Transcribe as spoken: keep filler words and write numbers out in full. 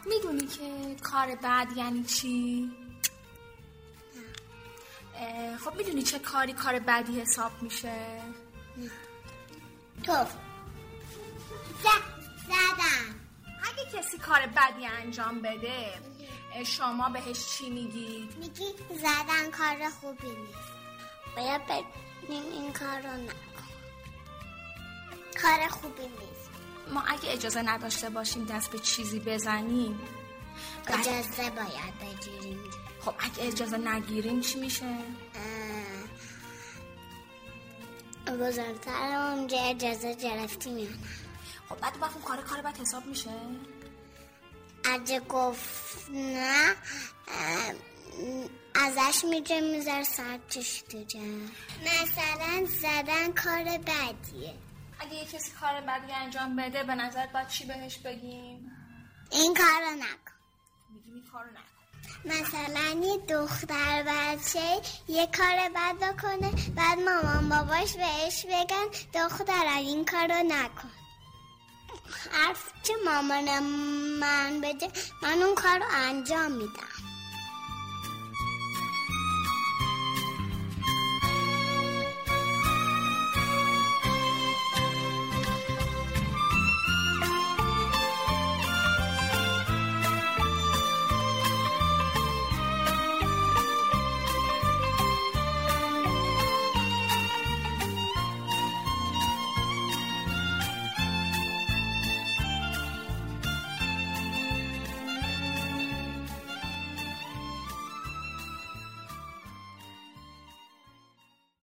میدونی که کار بد یعنی چی؟ خب میدونی چه کاری کار بدی حساب میشه؟ تو زدن. اگه کسی کار بدی انجام بده شما بهش چی میگی؟ میگی زدن کار خوبی نیست، باید ببینیم این کار رو نکن، کار خوبی نیست. ما اگه اجازه نداشته باشیم دست به چیزی بزنیم اجازه باید بگیریم. خب اگه اجازه نگیریم چی میشه؟ بزرگتر اونجا اجازه گرفتیم یا نه. خب بعد وقت اون کار کار بعد حساب میشه؟ اگه گفت نه ازش میگه میذاره سرچش دیگه. مثلا زدن کار بدیه. اگه یه کسی کار بدی انجام بده به نظرت باید چی بهش بگیم؟ این کارو نکن. میگیم این کارو نکن. مثلا یه دختر بچه یه کار بد بکنه بعد مامان باباش بهش بگن دختر این کارو نکن. حرف که مامان من بده من اون کارو انجام میدم.